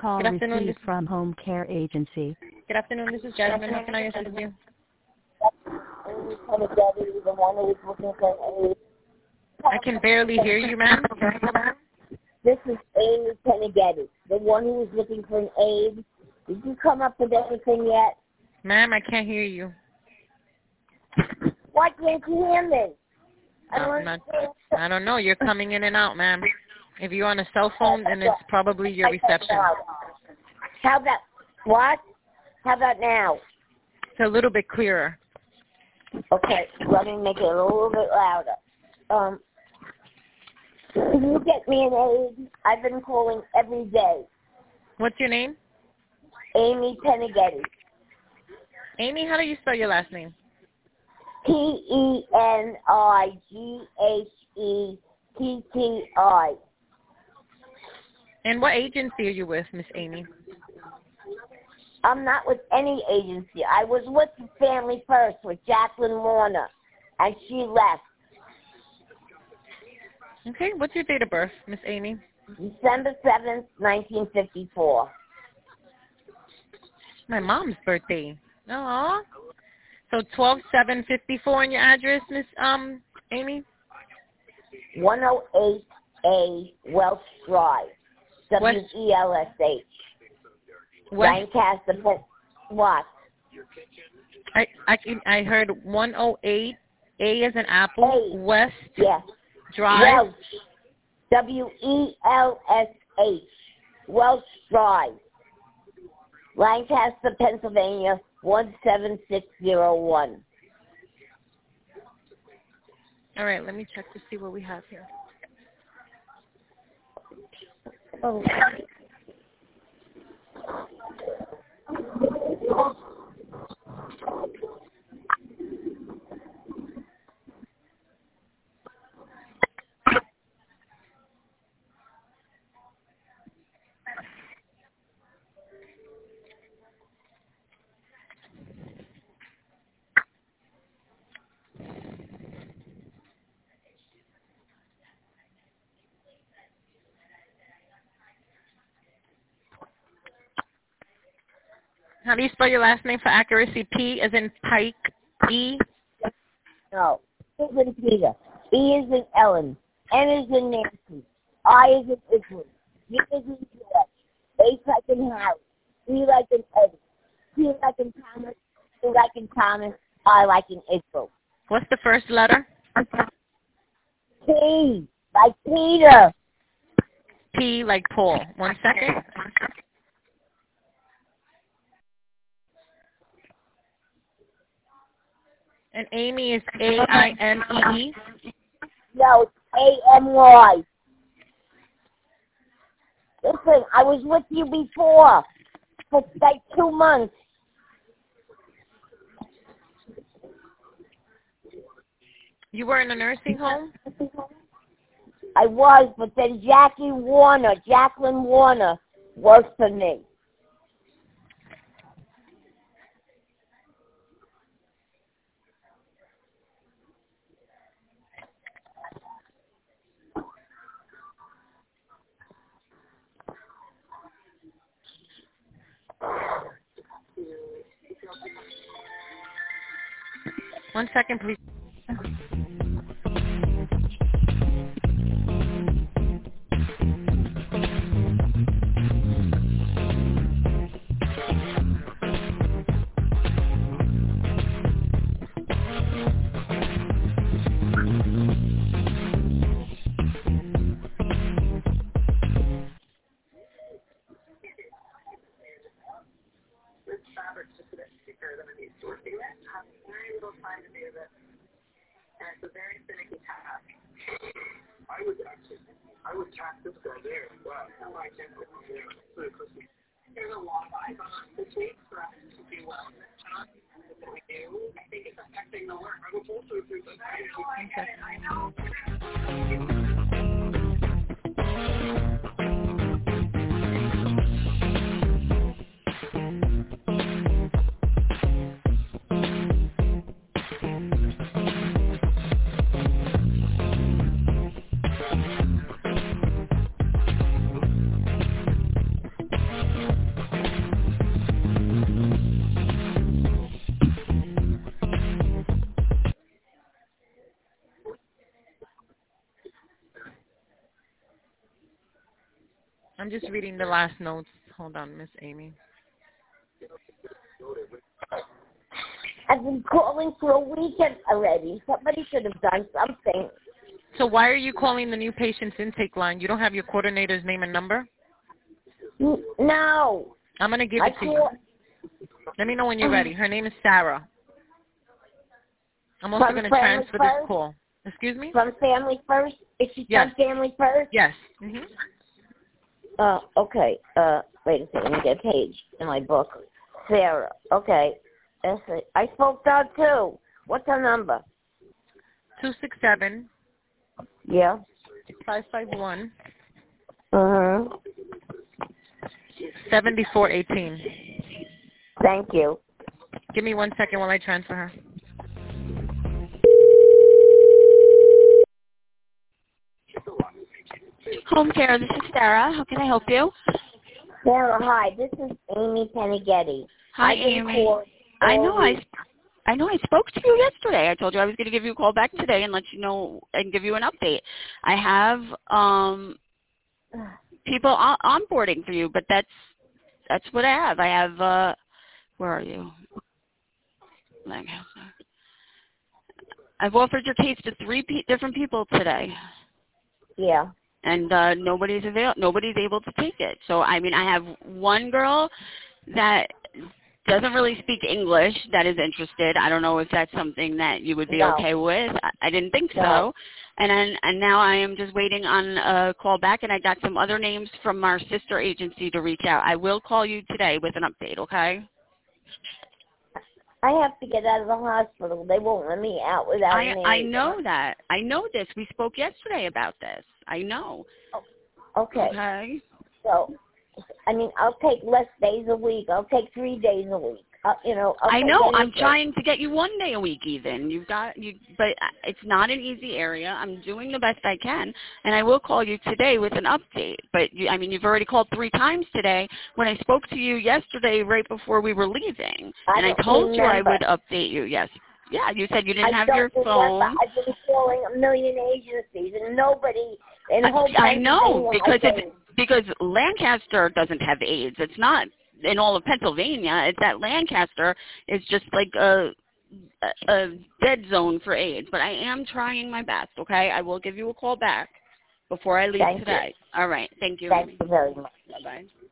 call Good afternoon. received from Home Care Agency. Good afternoon. This is Jasmine. How can I assist you? The one who was looking for aid. I can barely hear you, ma'am. This is Amy Peneghetti, the one who was looking for an aid. Did you come up with anything yet? Ma'am, I can't hear you. Why can't you hear me? I don't know. You're coming in and out, ma'am. If you're on a cell phone, then it's probably your reception. How about what? How about now? It's a little bit clearer. Okay, let me make it a little bit louder. Can you get me an aid? I've been calling every day. What's your name? Amy Peneghetti. Amy, how do you spell your last name? Penighetti. And what agency are you with, Miss Amy? I'm not with any agency. I was with the Family First with Jacqueline Warner, and she left. Okay, what's your date of birth, Miss Amy? December 7th, 1954. My mom's birthday. Aww. So 12/7/54 in your address, Miss Amy? 108A Welsh Drive. WELSH. Lancaster. What? I heard 108 A as an apple. West. Yes. Drive. Welsh. WELSH. Welsh Drive. Lancaster, Pennsylvania 17601. All right, let me check to see what we have here. Oh. How do you spell your last name for accuracy? P as in Pike, E? No. E is in Peter. E is in Ellen. N is in Nancy. I is in Israel. G is in George. H like in Harry. E like in Eddie. T like in Thomas. E like in Thomas. I like in Israel. What's the first letter? P like Peter. P like Paul. 1 second. And Amy is AIMEE? No, it's AMY. Listen, I was with you before for like 2 months. You were in a nursing home? I was, but then Jacqueline Warner worked for me. One second, please. I'm just reading the last notes. Hold on, Miss Amy. I've been calling for a weekend already. Somebody should have done something. So why are you calling the new patient's intake line? You don't have your coordinator's name and number? No. I'm going to give it to you. Let me know when you're ready. Her name is Sarah. I'm also going to transfer this call. Excuse me? From Family First? Is she from Family First? Yes. Okay. Wait a second. Let me get a page in my book. Sarah. Okay. I spoke to her too. What's her number? 267. Yeah. 551. 7418. 7418. Thank you. Give me 1 second while I transfer her. Home care, this is Sarah. How can I help you? Sarah, hi. This is Amy Penighetti. Hi, Amy. I know I spoke to you yesterday. I told you I was going to give you a call back today and let you know and give you an update. I have people onboarding for you, but that's what I have. I have where are you? I've offered your case to 3 different people today. Yeah. And nobody's able to take it. So I mean, I have one girl that doesn't really speak English that is interested. I don't know if that's something that you would be okay with. I didn't think so. And now I am just waiting on a call back, and I got some other names from our sister agency to reach out. I will call you today with an update, okay? I have to get out of the hospital. They won't let me out without me. I know that. I know this. We spoke yesterday about this. I know. Okay. Okay. So, I mean, I'll take less days a week. I'll take 3 days a week. I know. I'm trying to get you 1 day a week even. But it's not an easy area. I'm doing the best I can, and I will call you today with an update. But you've already called 3 times today. When I spoke to you yesterday, right before we were leaving, and I told you I would update you. Yes. Yeah, you said you didn't have your phone. I've been calling a million agencies, and nobody in the whole I know because Lancaster doesn't have AIDS. It's not in all of Pennsylvania. It's that Lancaster is just like a dead zone for AIDS. But I am trying my best. Okay, I will give you a call back before I leave today. All right. Thank you. Thank you very much. Bye bye.